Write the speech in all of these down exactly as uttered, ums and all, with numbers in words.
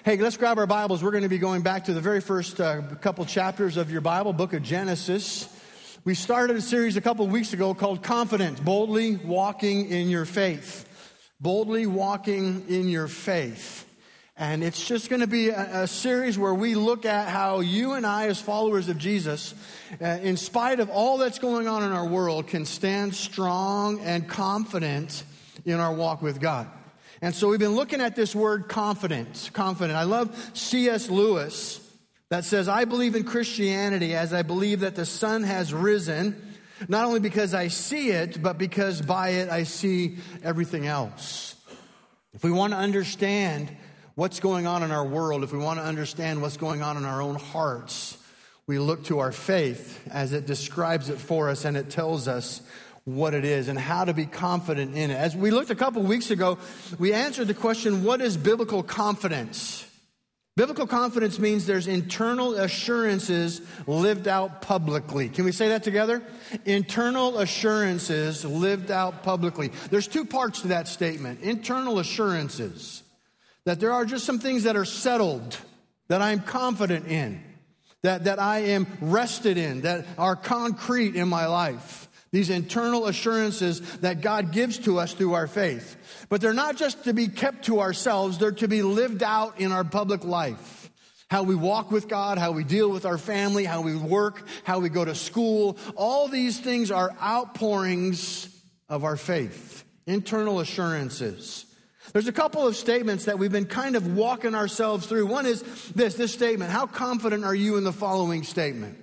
Hey, let's grab our Bibles. We're going to be going back to the very first uh, couple chapters of your Bible, book of Genesis. We started a series a couple weeks ago called Confident, Boldly Walking in Your Faith. Boldly Walking in Your Faith. And it's just going to be a, a series where we look at how you and I, as followers of Jesus, uh, in spite of all that's going on in our world, can stand strong and confident in our walk with God. And so we've been looking at this word confidence, confident. I love C S Lewis that says, I believe in Christianity as I believe that the sun has risen, not only because I see it, but because by it I see everything else. If we want to understand what's going on in our world, if we want to understand what's going on in our own hearts, we look to our faith as it describes it for us and it tells us what it is and how to be confident in it. As we looked a couple weeks ago, we answered the question, what is biblical confidence? Biblical confidence means there's internal assurances lived out publicly. Can we say that together? Internal assurances lived out publicly. There's two parts to that statement. Internal assurances, that there are just some things that are settled, that I'm confident in, that, that I am rested in, that are concrete in my life. These internal assurances that God gives to us through our faith. But they're not just to be kept to ourselves, they're to be lived out in our public life. How we walk with God, how we deal with our family, how we work, how we go to school. All these things are outpourings of our faith. Internal assurances. There's a couple of statements that we've been kind of walking ourselves through. One is this, this statement. How confident are you in the following statement?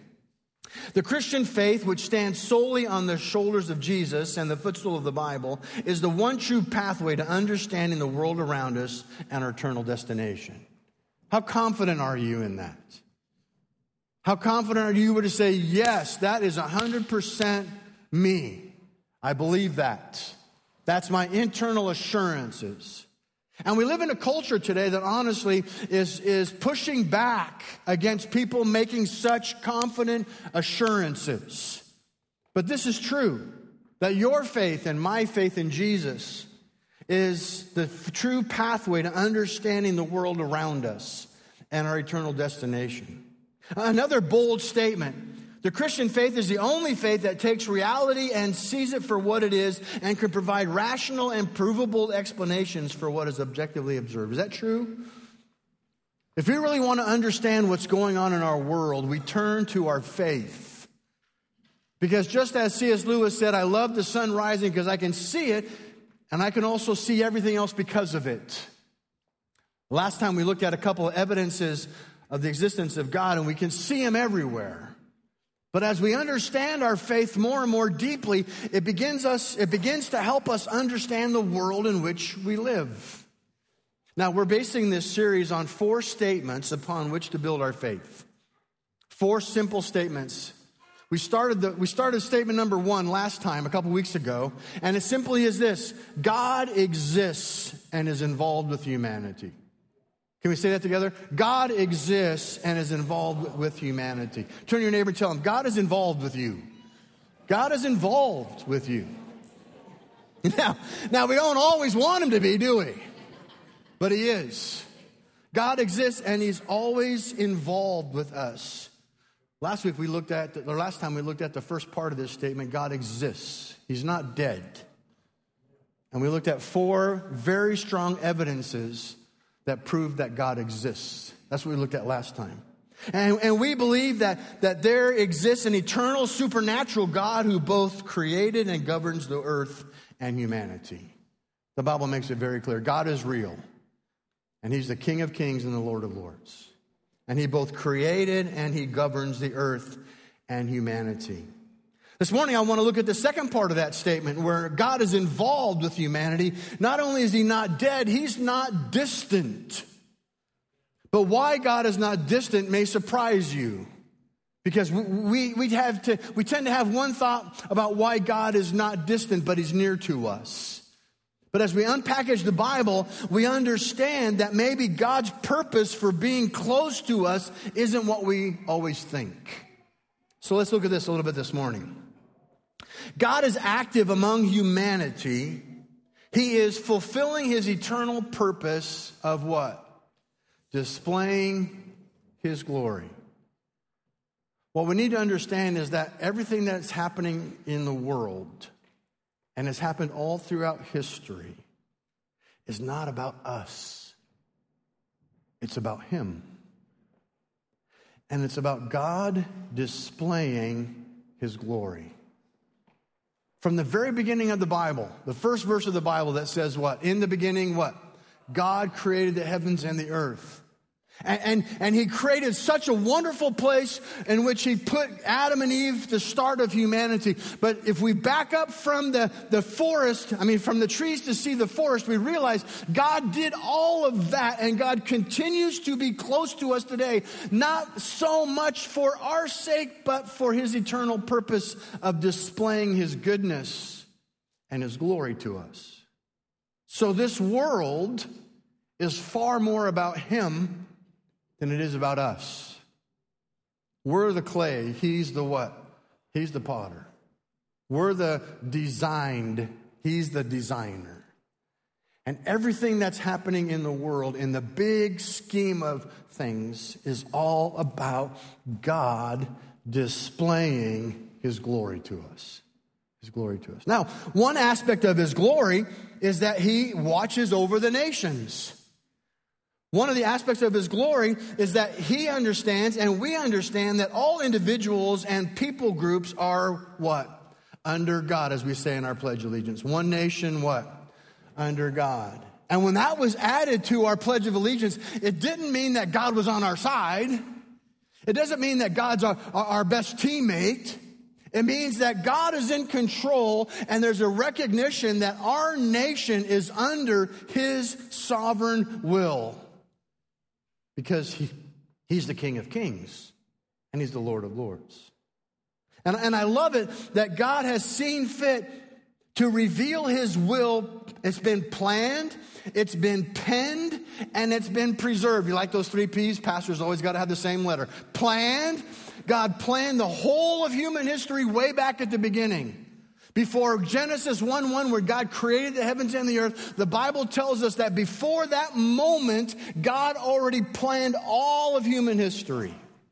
The Christian faith, which stands solely on the shoulders of Jesus and the footstool of the Bible, is the one true pathway to understanding the world around us and our eternal destination. How confident are you in that? How confident are you to say, yes, that is one hundred percent me. I believe that. That's my internal assurances. And we live in a culture today that honestly is, is pushing back against people making such confident assurances. But this is true, that your faith and my faith in Jesus is the f- true pathway to understanding the world around us and our eternal destination. Another bold statement. The Christian faith is the only faith that takes reality and sees it for what it is and can provide rational and provable explanations for what is objectively observed. Is that true? If we really want to understand what's going on in our world, we turn to our faith. Because just as C S Lewis said, I love the sun rising because I can see it and I can also see everything else because of it. Last time we looked at a couple of evidences of the existence of God and we can see Him everywhere. But as we understand our faith more and more deeply, it begins us, it begins to help us understand the world in which we live. Now, we're basing this series on four statements upon which to build our faith. Four simple statements. We started the, we started statement number one last time, a couple weeks ago, and it simply is this: God exists and is involved with humanity. Can we say that together? God exists and is involved with humanity. Turn to your neighbor and tell him, God is involved with you. God is involved with you. Now, now we don't always want Him to be, do we? But He is. God exists and He's always involved with us. Last week we looked at, or last time we looked at the first part of this statement, God exists. He's not dead. And we looked at four very strong evidences that prove that God exists. That's what we looked at last time. And, and we believe that, that there exists an eternal supernatural God who both created and governs the earth and humanity. The Bible makes it very clear. God is real. And He's the King of kings and the Lord of lords. And He both created and He governs the earth and humanity. This morning I want to look at the second part of that statement where God is involved with humanity. Not only is He not dead, He's not distant. But why God is not distant may surprise you. Because we, we, have to, we tend to have one thought about why God is not distant, but He's near to us. But as we unpackage the Bible, we understand that maybe God's purpose for being close to us isn't what we always think. So let's look at this a little bit this morning. God is active among humanity. He is fulfilling His eternal purpose of what? displaying his glory. What we need to understand is that everything that's happening in the world, and has happened all throughout history, is not about us. It's about him. And it's about God displaying his glory. From the very beginning of the Bible, the first verse of the Bible that says what? In the beginning, what? God created the heavens and the earth. And, and, and he created such a wonderful place in which he put Adam and Eve, the start of humanity. But if we back up from the, the forest, I mean, from the trees to see the forest, we realize God did all of that, and God continues to be close to us today, not so much for our sake, but for his eternal purpose of displaying his goodness and his glory to us. So this world is far more about him than it is about us. We're the clay. He's the what? He's the potter. We're the designed. He's the designer. And everything that's happening in the world, in the big scheme of things, is all about God displaying his glory to us. His glory to us. Now, one aspect of his glory is that he watches over the nations. One of the aspects of his glory is that he understands, and we understand, that all individuals and people groups are what? Under God, as we say in our Pledge of Allegiance. One nation, what? Under God. And when that was added to our Pledge of Allegiance, it didn't mean that God was on our side. It doesn't mean that God's our, our best teammate. It means that God is in control, and there's a recognition that our nation is under his sovereign will. Because he, he's the King of Kings, and he's the Lord of Lords. And, and I love it that God has seen fit to reveal his will. It's been planned, it's been penned, and it's been preserved. You like those three P's? Pastors always got to have the same letter. Planned. God planned the whole of human history way back at the beginning. Before Genesis one one, where God created the heavens and the earth, the Bible tells us that before that moment, God already planned all of human history.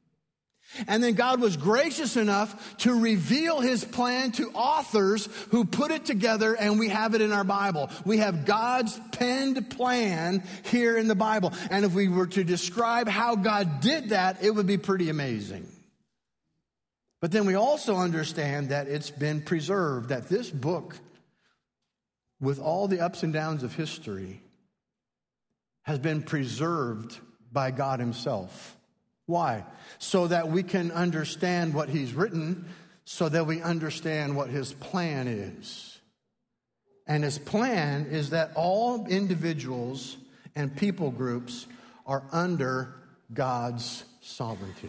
And then God was gracious enough to reveal his plan to authors who put it together, and we have it in our Bible. We have God's penned plan here in the Bible. And if we were to describe how God did that, it would be pretty amazing. But then we also understand that it's been preserved, that this book, with all the ups and downs of history, has been preserved by God himself. Why? So that we can understand what he's written, so that we understand what his plan is. And his plan is that all individuals and people groups are under God's sovereignty.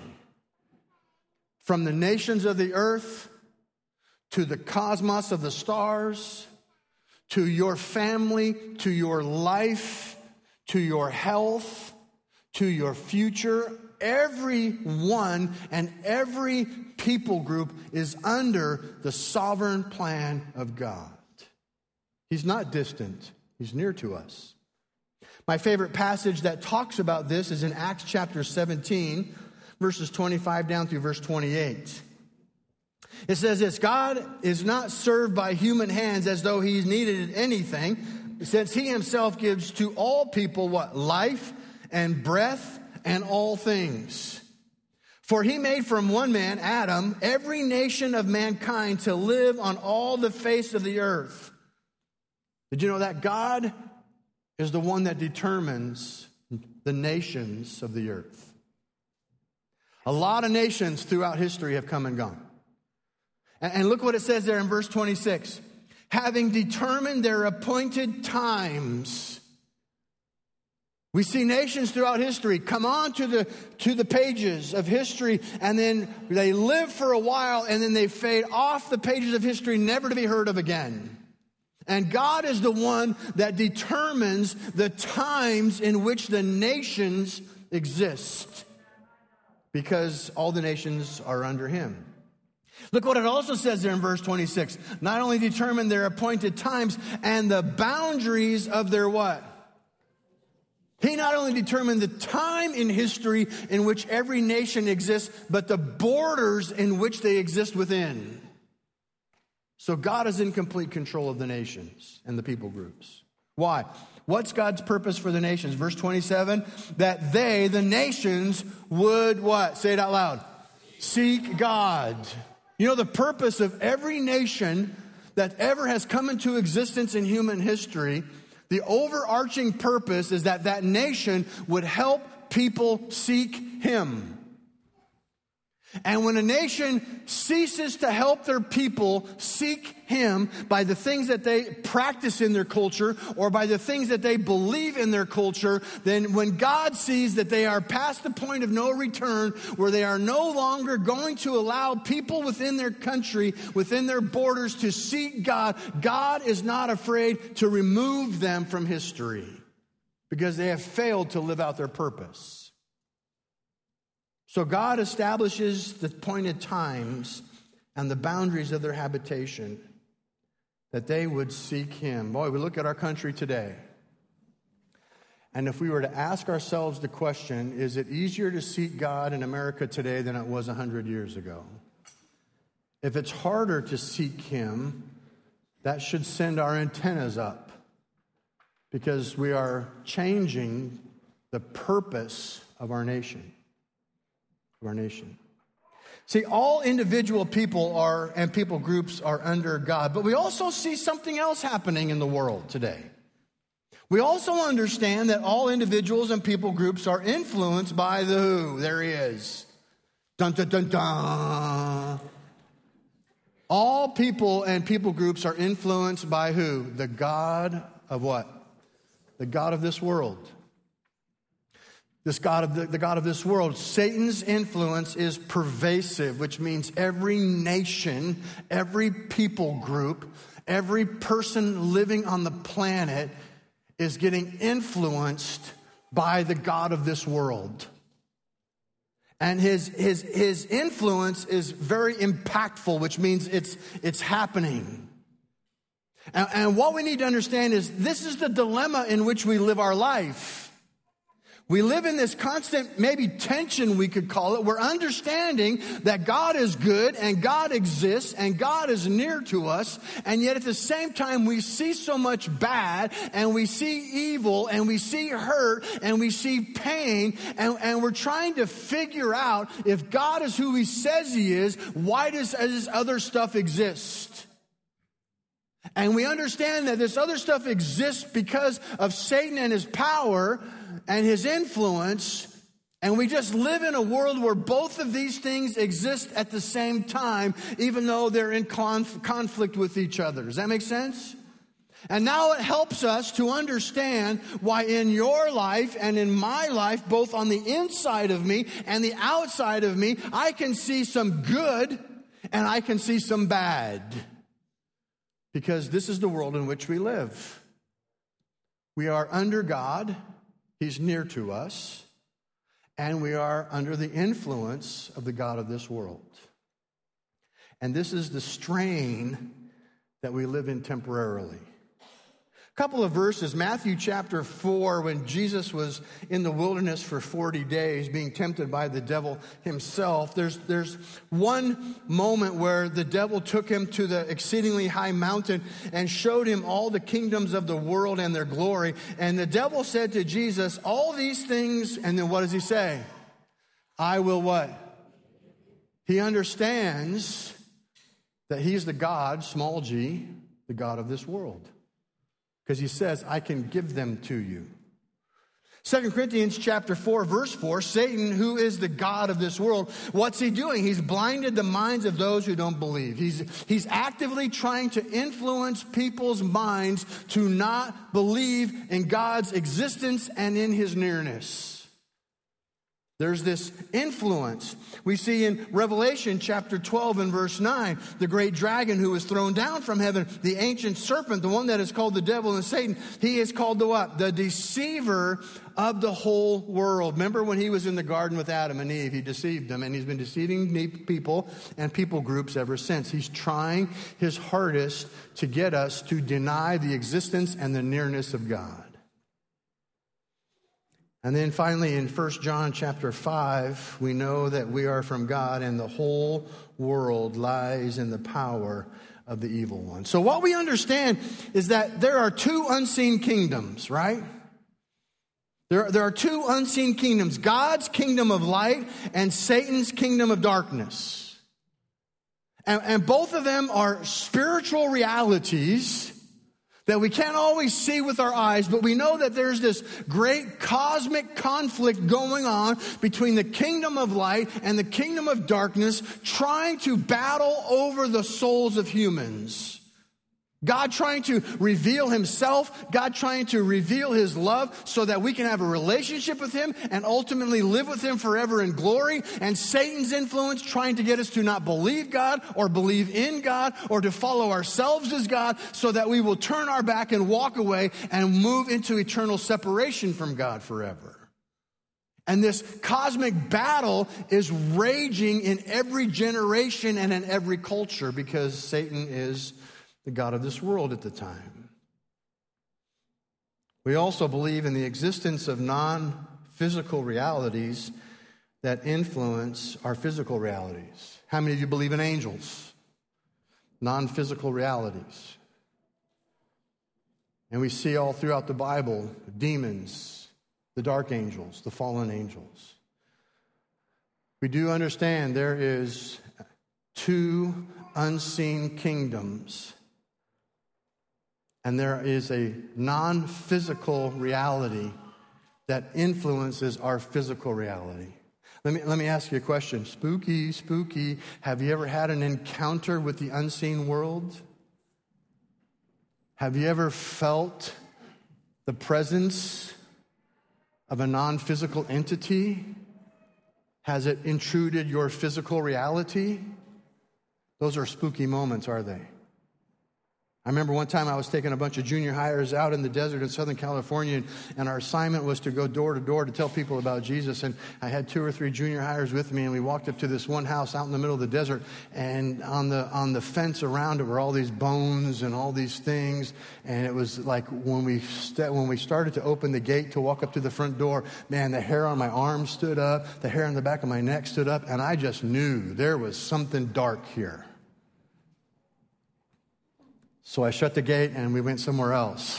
From the nations of the earth to the cosmos of the stars, to your family, to your life, to your health, to your future, everyone and every people group is under the sovereign plan of God. He's not distant. He's near to us. My favorite passage that talks about this is in Acts chapter seventeen, verses twenty-five down through verse twenty-eight. It says this: God is not served by human hands as though he needed anything, since he himself gives to all people what? Life and breath and all things. For he made from one man, Adam, every nation of mankind to live on all the face of the earth. Did you know that God is the one that determines the nations of the earth? A lot of nations throughout history have come and gone. And look what it says there in verse twenty-six. Having determined their appointed times. We see nations throughout history come on to the, to the pages of history, and then they live for a while, and then they fade off the pages of history, never to be heard of again. And God is the one that determines the times in which the nations exist, because all the nations are under him. Look what it also says there in verse twenty-six. Not only determine their appointed times and the boundaries of their what? He not only determined the time in history in which every nation exists, but the borders in which they exist within. So God is in complete control of the nations and the people groups. Why? What's God's purpose for the nations? Verse twenty-seven, that they, the nations, would what? Say it out loud. Seek God. You know, the purpose of every nation that ever has come into existence in human history, the overarching purpose is that that nation would help people seek Him. And when a nation ceases to help their people seek Him by the things that they practice in their culture or by the things that they believe in their culture, then when God sees that they are past the point of no return, where they are no longer going to allow people within their country, within their borders to seek God, God is not afraid to remove them from history because they have failed to live out their purpose. So God establishes the appointed times and the boundaries of their habitation that they would seek Him. Boy, we look at our country today, and if we were to ask ourselves the question, is it easier to seek God in America today than it was one hundred years ago? If it's harder to seek Him, that should send our antennas up, because we are changing the purpose of our nation. Our nation. See, all individual people are and people groups are under God, but we also see something else happening in the world today. We also understand that all individuals and people groups are influenced by the who. There he is. Dun dun dun dun. All people and people groups are influenced by who? The God of what? The God of this world. This God of the, the God of this world. Satan's influence is pervasive, which means every nation, every people group, every person living on the planet is getting influenced by the God of this world. And his, his, his influence is very impactful, which means it's, it's happening. And, and what we need to understand is this is the dilemma in which we live our life. We live in this constant, maybe tension we could call it. We're understanding that God is good and God exists and God is near to us. And yet at the same time, we see so much bad and we see evil and we see hurt and we see pain. And, and we're trying to figure out if God is who He says He is, why does this other stuff exist? And we understand that this other stuff exists because of Satan and his power and his influence, and we just live in a world where both of these things exist at the same time, even though they're in conf- conflict with each other. Does that make sense? And now it helps us to understand why in your life and in my life, both on the inside of me and the outside of me, I can see some good and I can see some bad. Because this is the world in which we live. We are under God. He's near to us. And we are under the influence of the God of this world. And this is the strain that we live in temporarily. A couple of verses, Matthew chapter four, when Jesus was in the wilderness for forty days being tempted by the devil himself, there's, there's one moment where the devil took him to the exceedingly high mountain and showed him all the kingdoms of the world and their glory. And the devil said to Jesus, all these things, and then what does he say? I will what? He understands that he's the God, small g, the God of this world. Because he says, I can give them to you. Second Corinthians chapter four, verse four, Satan, who is the God of this world, what's he doing? He's blinded the minds of those who don't believe. He's, he's actively trying to influence people's minds to not believe in God's existence and in His nearness. There's this influence. We see in Revelation chapter twelve and verse nine, the great dragon who was thrown down from heaven, the ancient serpent, the one that is called the devil and Satan, he is called the what? The deceiver of the whole world. Remember when he was in the garden with Adam and Eve, he deceived them, and he's been deceiving people and people groups ever since. He's trying his hardest to get us to deny the existence and the nearness of God. And then finally in First John chapter five, we know that we are from God and the whole world lies in the power of the evil one. So what we understand is that there are two unseen kingdoms, right? There, there are two unseen kingdoms, God's kingdom of light and Satan's kingdom of darkness. And, and both of them are spiritual realities that we can't always see with our eyes, but we know that there's this great cosmic conflict going on between the kingdom of light and the kingdom of darkness, trying to battle over the souls of humans. God trying to reveal himself, God trying to reveal his love so that we can have a relationship with him and ultimately live with him forever in glory. And Satan's influence trying to get us to not believe God or believe in God or to follow ourselves as God so that we will turn our back and walk away and move into eternal separation from God forever. And this cosmic battle is raging in every generation and in every culture because Satan is the god of this world at the time. We also believe in the existence of non-physical realities that influence our physical realities. How many of you believe in angels? Non-physical realities. And we see all throughout the Bible, demons, the dark angels, the fallen angels. We do understand there is two unseen kingdoms. And there is a non-physical reality that influences our physical reality. Let me, let me ask you a question. Spooky, spooky. Have you ever had an encounter with the unseen world? Have you ever felt the presence of a non-physical entity? Has it intruded your physical reality? Those are spooky moments, are they? I remember one time I was taking a bunch of junior hires out in the desert in Southern California, and, and our assignment was to go door to door to tell people about Jesus. And I had two or three junior hires with me, and we walked up to this one house out in the middle of the desert, and on the on the fence around it were all these bones and all these things. And it was like when we st- when we started to open the gate to walk up to the front door, man, the hair on my arm stood up, the hair on the back of my neck stood up, and I just knew there was something dark here. So I shut the gate and we went somewhere else.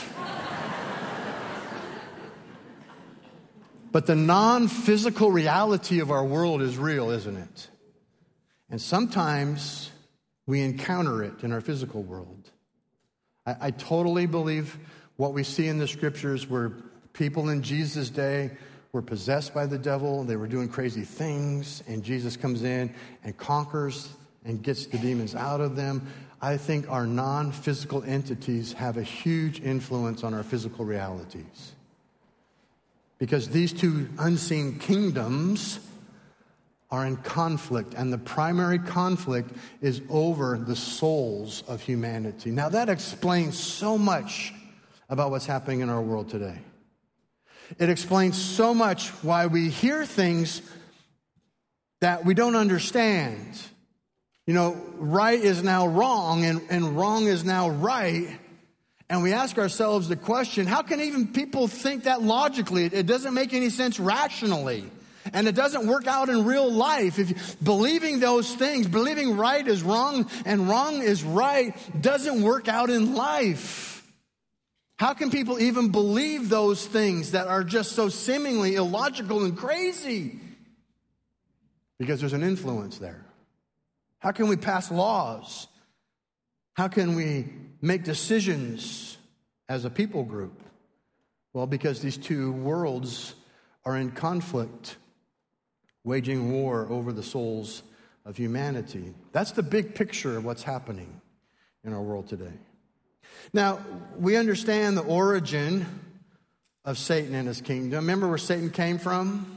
But the non-physical reality of our world is real, isn't it? And sometimes we encounter it in our physical world. I, I totally believe what we see in the scriptures where people in Jesus' day were possessed by the devil. They were doing crazy things, and Jesus comes in and conquers and gets the demons out of them. I think our non-physical entities have a huge influence on our physical realities. Because these two unseen kingdoms are in conflict, and the primary conflict is over the souls of humanity. Now that explains so much about what's happening in our world today. It explains so much why we hear things that we don't understand. You know, right is now wrong, and, and wrong is now right. And we ask ourselves the question, how can even people think that logically? It, it doesn't make any sense rationally. And it doesn't work out in real life. If believing those things, believing right is wrong and wrong is right, doesn't work out in life. How can people even believe those things that are just so seemingly illogical and crazy? Because there's an influence there. How can we pass laws? How can we make decisions as a people group? Well, because these two worlds are in conflict, waging war over the souls of humanity. That's the big picture of what's happening in our world today. Now, we understand the origin of Satan and his kingdom. Remember where Satan came from?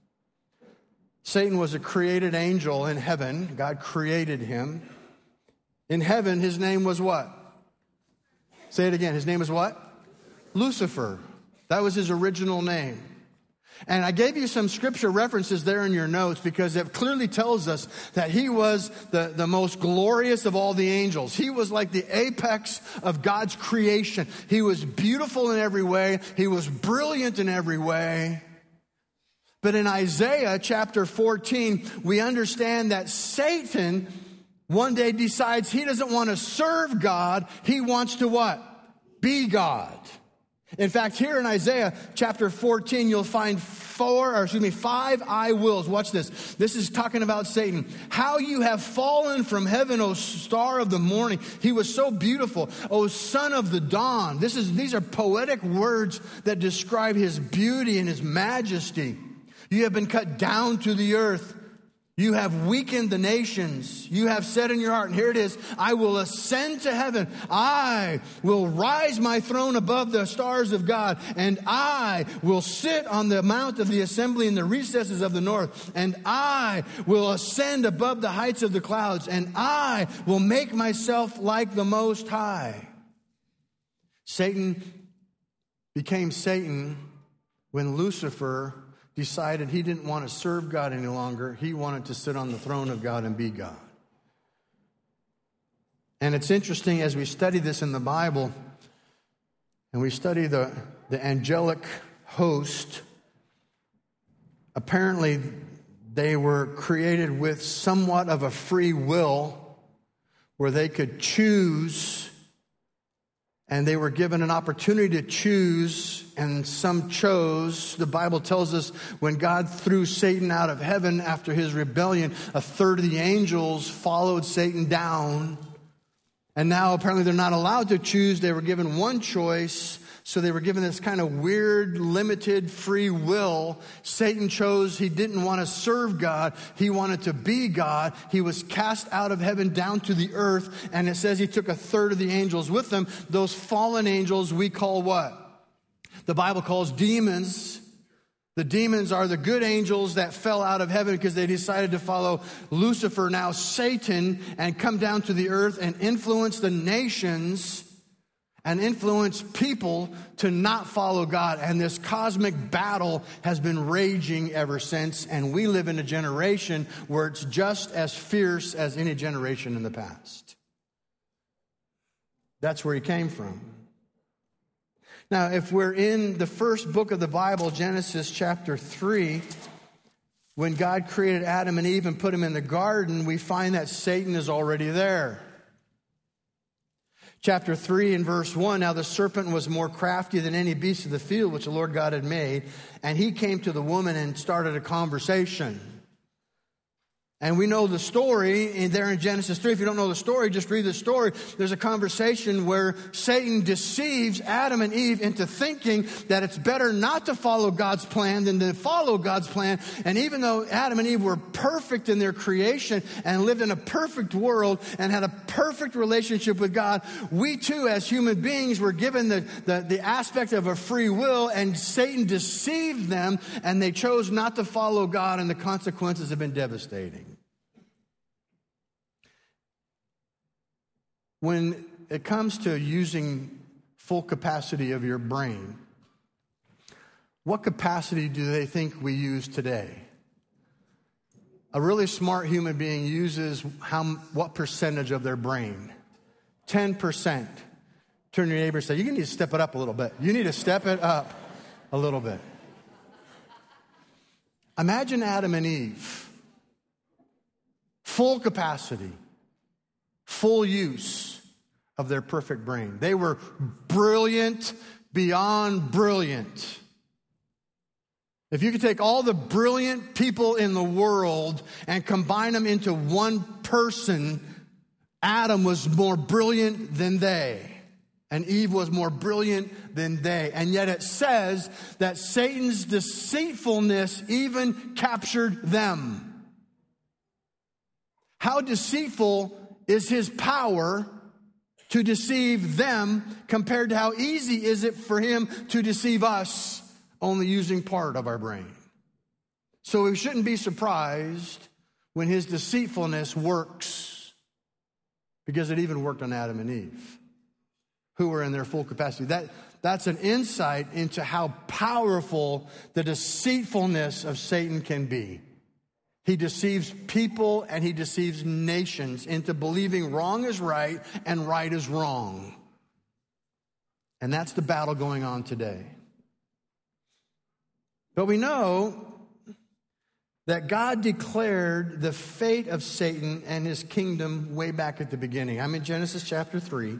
Satan was a created angel in heaven. God created him. In heaven, his name was what? Say it again. His name was what? Lucifer. That was his original name. And I gave you some scripture references there in your notes because it clearly tells us that he was the, the most glorious of all the angels. He was like the apex of God's creation. He was beautiful in every way. He was brilliant in every way. But in Isaiah chapter fourteen, we understand that Satan one day decides he doesn't want to serve God. He wants to what? Be God. In fact, here in Isaiah chapter fourteen, you'll find four, or excuse me, five I wills. Watch this. This is talking about Satan. How you have fallen from heaven, O star of the morning. He was so beautiful. O son of the dawn. This is, these are poetic words that describe his beauty and his majesty. You have been cut down to the earth. You have weakened the nations. You have said in your heart, and here it is, I will ascend to heaven. I will rise my throne above the stars of God, and I will sit on the mount of the assembly in the recesses of the north, and I will ascend above the heights of the clouds, and I will make myself like the Most High. Satan became Satan when Lucifer decided he didn't want to serve God any longer. He wanted to sit on the throne of God and be God. And it's interesting as we study this in the Bible, and we study the, the angelic host, apparently they were created with somewhat of a free will where they could choose, and they were given an opportunity to choose, and some chose. The Bible tells us when God threw Satan out of heaven after his rebellion, a third of the angels followed Satan down. And now apparently they're not allowed to choose. They were given one choice. So they were given this kind of weird, limited free will. Satan chose he didn't want to serve God. He wanted to be God. He was cast out of heaven down to the earth. And it says he took a third of the angels with him. Those fallen angels we call what? The Bible calls demons. The demons are the good angels that fell out of heaven because they decided to follow Lucifer, now Satan, and come down to the earth and influence the nations and influence people to not follow God. And this cosmic battle has been raging ever since. And we live in a generation where it's just as fierce as any generation in the past. That's where he came from. Now, if we're in the first book of the Bible, Genesis chapter three, when God created Adam and Eve and put them in the garden, we find that Satan is already there. Chapter three and verse one, now the serpent was more crafty than any beast of the field which the Lord God had made. And he came to the woman and started a conversation. And we know the story in there in Genesis three. If you don't know the story, just read the story. There's a conversation where Satan deceives Adam and Eve into thinking that it's better not to follow God's plan than to follow God's plan. And even though Adam and Eve were perfect in their creation and lived in a perfect world and had a perfect relationship with God, we too as human beings were given the, the, the aspect of a free will, and Satan deceived them and they chose not to follow God, and the consequences have been devastating. When it comes to using full capacity of your brain, what capacity do they think we use today? A really smart human being uses how, what percentage of their brain? ten percent. Turn to your neighbor and say, you need to step it up a little bit. You need to step it up a little bit. Imagine Adam and Eve. Full capacity. Full use of their perfect brain. They were brilliant beyond brilliant. If you could take all the brilliant people in the world and combine them into one person, Adam was more brilliant than they, and Eve was more brilliant than they. And yet it says that Satan's deceitfulness even captured them. How deceitful is his power to deceive them compared to how easy is it for him to deceive us only using part of our brain? So we shouldn't be surprised when his deceitfulness works, because it even worked on Adam and Eve, who were in their full capacity. That, that's an insight into how powerful the deceitfulness of Satan can be. He deceives people and he deceives nations into believing wrong is right and right is wrong. And that's the battle going on today. But we know that God declared the fate of Satan and his kingdom way back at the beginning. I'm in Genesis chapter three.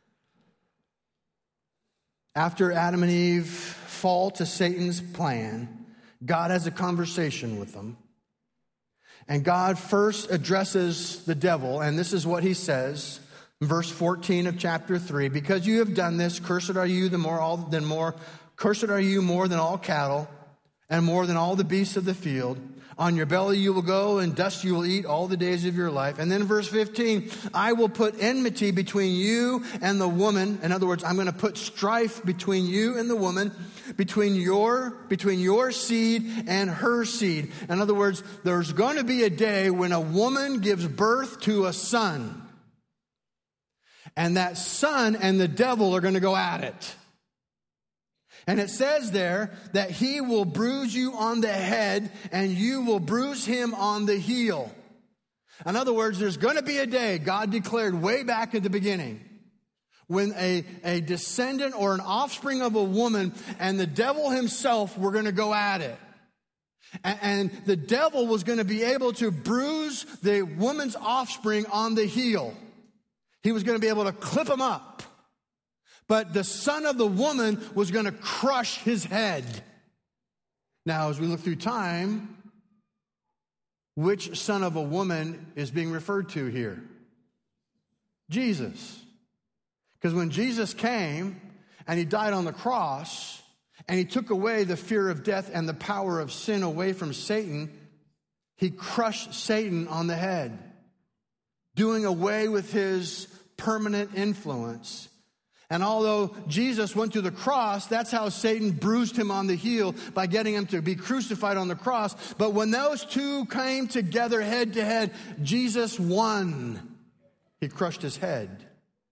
After Adam and Eve fall to Satan's plan, God has a conversation with them. And God first addresses the devil, and this is what he says, in verse fourteen of chapter three. Because you have done this, cursed are you the more all than more, cursed are you more than all cattle, and more than all the beasts of the field. On your belly you will go, and dust you will eat all the days of your life. And then verse fifteen, I will put enmity between you and the woman. In other words, I'm going to put strife between you and the woman, between your, between your seed and her seed. In other words, there's going to be a day when a woman gives birth to a son. And that son and the devil are going to go at it. And it says there that he will bruise you on the head and you will bruise him on the heel. In other words, there's going to be a day, God declared way back at the beginning, when a, a descendant or an offspring of a woman and the devil himself were going to go at it. And, and the devil was going to be able to bruise the woman's offspring on the heel. He was going to be able to clip him up. But the son of the woman was going to crush his head. Now, as we look through time, which son of a woman is being referred to here? Jesus. Because when Jesus came and he died on the cross and he took away the fear of death and the power of sin away from Satan, he crushed Satan on the head, doing away with his permanent influence. And although Jesus went to the cross, that's how Satan bruised him on the heel, by getting him to be crucified on the cross. But when those two came together head to head, Jesus won. He crushed his head.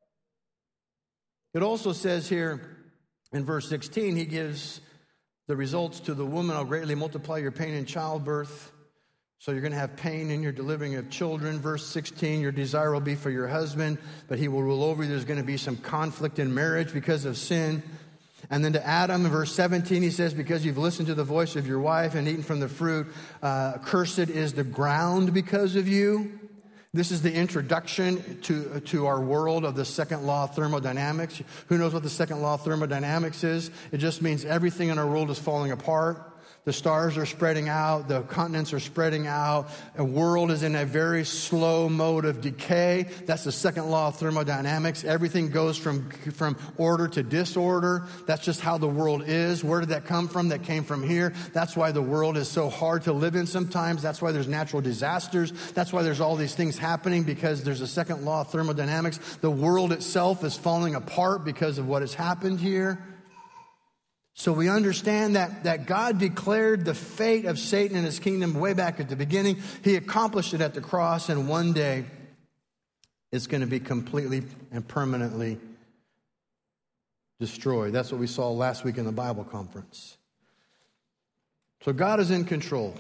It also says here in verse sixteen, he gives the results to the woman. I'll greatly multiply your pain in childbirth. So you're going to have pain in your delivering of children. Verse sixteen, your desire will be for your husband, but he will rule over you. There's going to be some conflict in marriage because of sin. And then to Adam, in verse seventeen, he says, because you've listened to the voice of your wife and eaten from the fruit, uh, cursed is the ground because of you. This is the introduction to, to our world of the second law of thermodynamics. Who knows what the second law of thermodynamics is? It just means everything in our world is falling apart. The stars are spreading out. The continents are spreading out. The world is in a very slow mode of decay. That's the second law of thermodynamics. Everything goes from, from order to disorder. That's just how the world is. Where did that come from? That came from here. That's why the world is so hard to live in sometimes. That's why there's natural disasters. That's why there's all these things happening, because there's a second law of thermodynamics. The world itself is falling apart because of what has happened here. So we understand that, that God declared the fate of Satan and his kingdom way back at the beginning. He accomplished it at the cross, and one day it's going to be completely and permanently destroyed. That's what we saw last week in the Bible conference. So God is in control.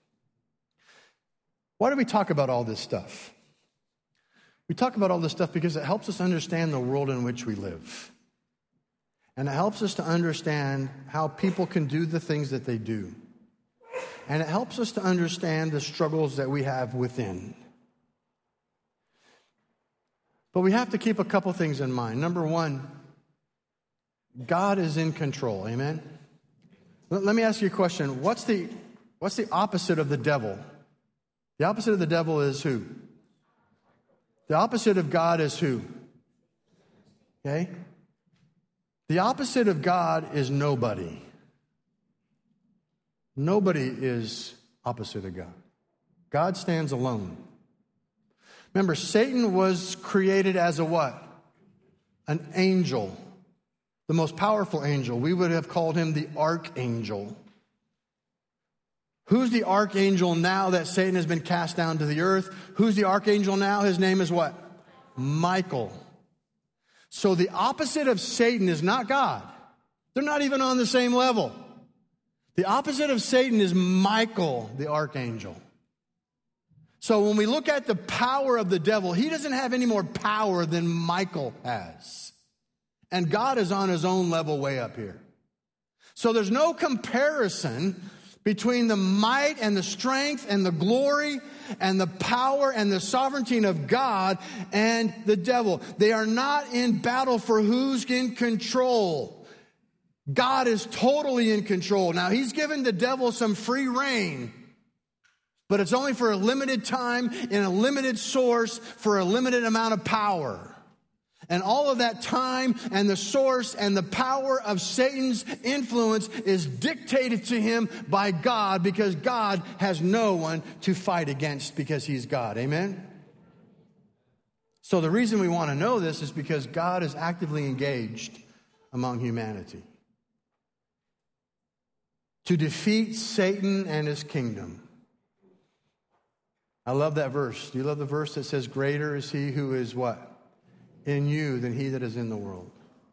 Why do we talk about all this stuff? We talk about all this stuff because it helps us understand the world in which we live. And it helps us to understand how people can do the things that they do. And it helps us to understand the struggles that we have within. But we have to keep a couple things in mind. Number one, God is in control. Amen? Let me ask you a question. What's the, what's the opposite of the devil? The opposite of the devil is who? The opposite of God is who? Okay? The opposite of God is nobody. Nobody is opposite of God. God stands alone. Remember, Satan was created as a what? An angel. The most powerful angel. We would have called him the archangel. Who's the archangel now that Satan has been cast down to the earth? Who's the archangel now? His name is what? Michael. So the opposite of Satan is not God. They're not even on the same level. The opposite of Satan is Michael, the archangel. So when we look at the power of the devil, he doesn't have any more power than Michael has. And God is on his own level way up here. So there's no comparison between the might and the strength and the glory and the power and the sovereignty of God and the devil. They are not in battle for who's in control. God is totally in control. Now, he's given the devil some free reign, but it's only for a limited time, in a limited source, for a limited amount of power. And all of that time and the source and the power of Satan's influence is dictated to him by God, because God has no one to fight against because he's God. Amen? So the reason we want to know this is because God is actively engaged among humanity to defeat Satan and his kingdom. I love that verse. Do you love the verse that says, greater is he who is what? In you than he that is in the world.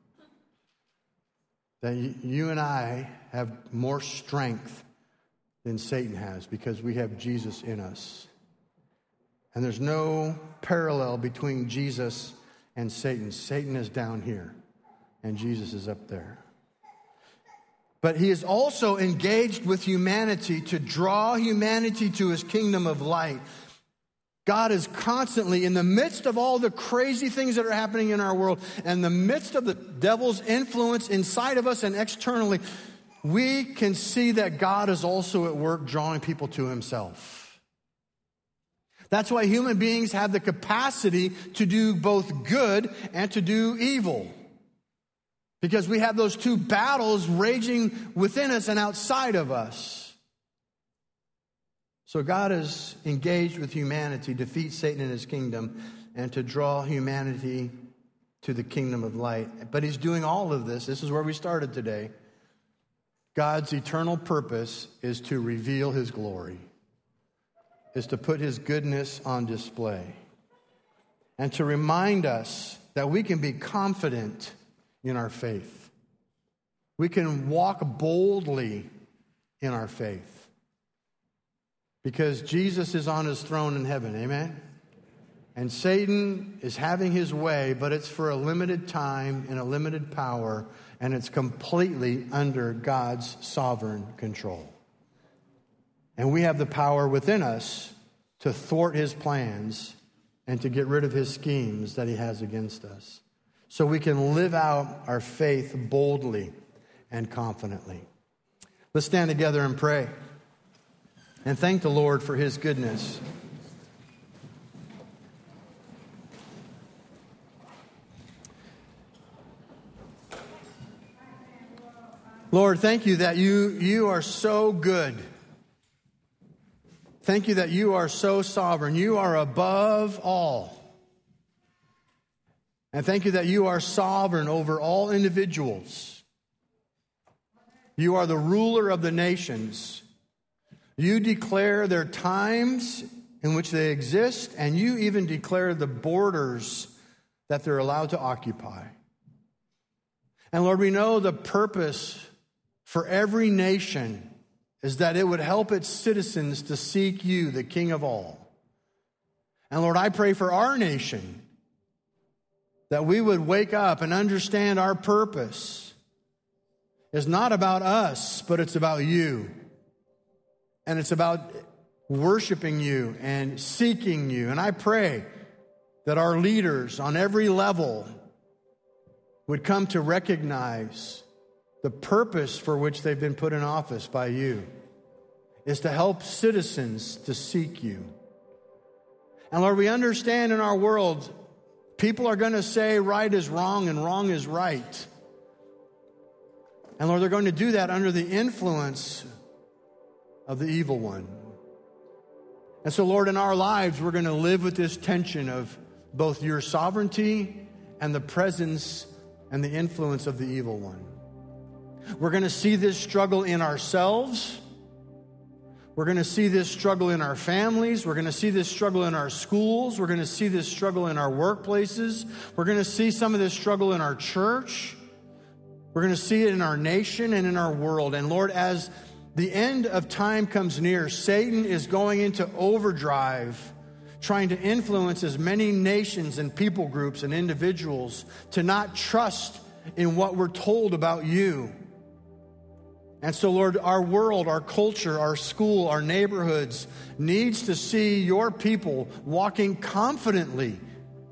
That you and I have more strength than Satan has because we have Jesus in us. And there's no parallel between Jesus and Satan. Satan is down here and Jesus is up there. But he is also engaged with humanity to draw humanity to his kingdom of light. God is constantly, in the midst of all the crazy things that are happening in our world, and in the midst of the devil's influence inside of us and externally, we can see that God is also at work drawing people to himself. That's why human beings have the capacity to do both good and to do evil. Because we have those two battles raging within us and outside of us. So God is engaged with humanity to defeat Satan and his kingdom and to draw humanity to the kingdom of light. But he's doing all of this. This is where we started today. God's eternal purpose is to reveal his glory, is to put his goodness on display, and to remind us that we can be confident in our faith. We can walk boldly in our faith. Because Jesus is on his throne in heaven, amen? And Satan is having his way, but it's for a limited time and a limited power, and it's completely under God's sovereign control. And we have the power within us to thwart his plans and to get rid of his schemes that he has against us. So we can live out our faith boldly and confidently. Let's stand together and pray. And thank the Lord for his goodness. Lord, thank you that you, you are so good. Thank you that you are so sovereign. You are above all. And thank you that you are sovereign over all individuals. You are the ruler of the nations. You declare their times in which they exist, and you even declare the borders that they're allowed to occupy. And Lord, we know the purpose for every nation is that it would help its citizens to seek you, the King of all. And Lord, I pray for our nation that we would wake up and understand our purpose is not about us, but it's about you. And it's about worshiping you and seeking you. And I pray that our leaders on every level would come to recognize the purpose for which they've been put in office by you is to help citizens to seek you. And Lord, we understand in our world, people are going to say right is wrong and wrong is right. And Lord, they're going to do that under the influence of the evil one. And so, Lord, in our lives, we're going to live with this tension of both your sovereignty and the presence and the influence of the evil one. We're going to see this struggle in ourselves. We're going to see this struggle in our families. We're going to see this struggle in our schools. We're going to see this struggle in our workplaces. We're going to see some of this struggle in our church. We're going to see it in our nation and in our world. And Lord, as the end of time comes near, Satan is going into overdrive, trying to influence as many nations and people groups and individuals to not trust in what we're told about you. And so, Lord, our world, our culture, our school, our neighborhoods needs to see your people walking confidently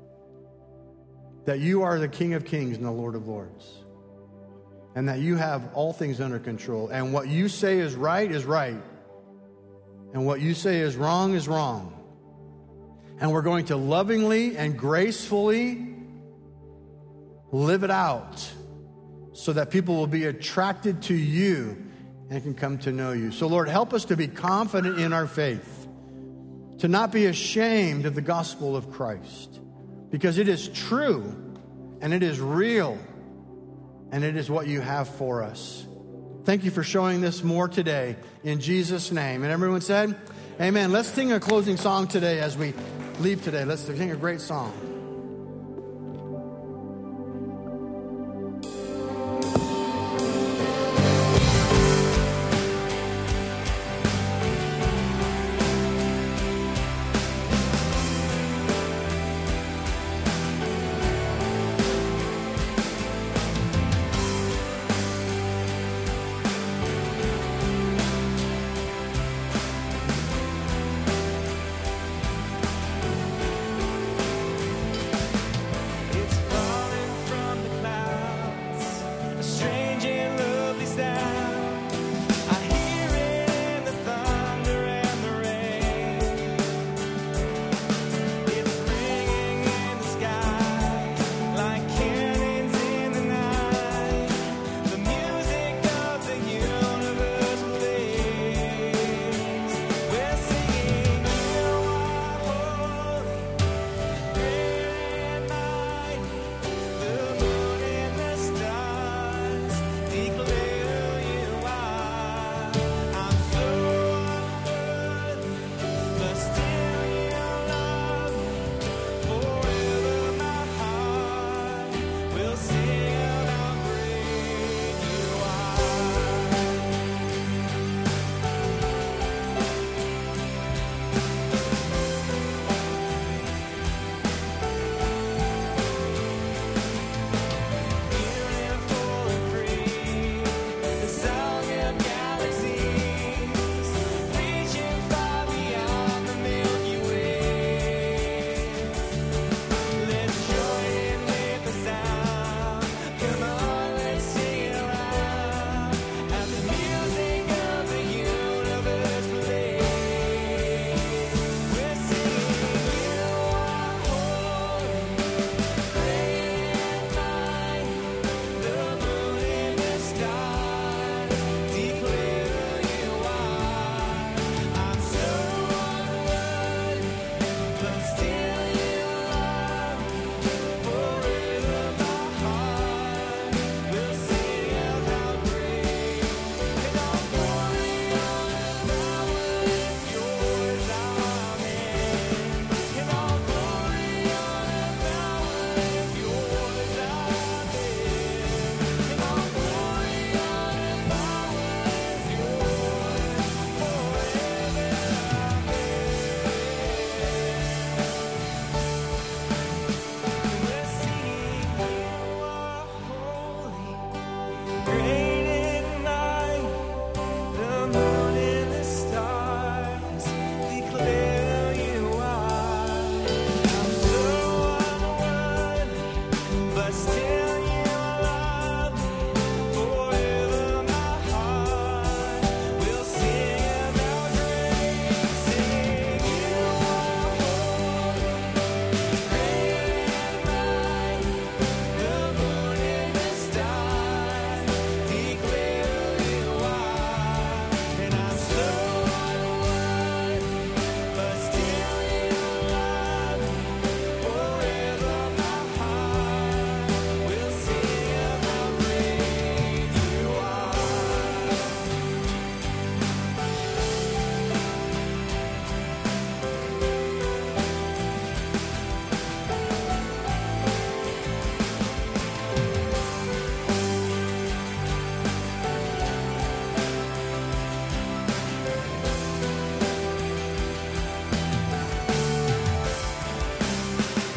that you are the King of Kings and the Lord of Lords, and that you have all things under control. And what you say is right is right, and what you say is wrong is wrong. And we're going to lovingly and gracefully live it out so that people will be attracted to you and can come to know you. So, Lord, help us to be confident in our faith, to not be ashamed of the gospel of Christ, because it is true, and it is real, and it is what you have for us. Thank you for showing this more today, in Jesus' name. And everyone said, amen. Let's sing a closing song today as we leave today. Let's sing a great song.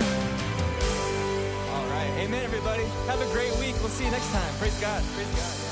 Have a great week. We'll see you next time. Praise God. Praise God.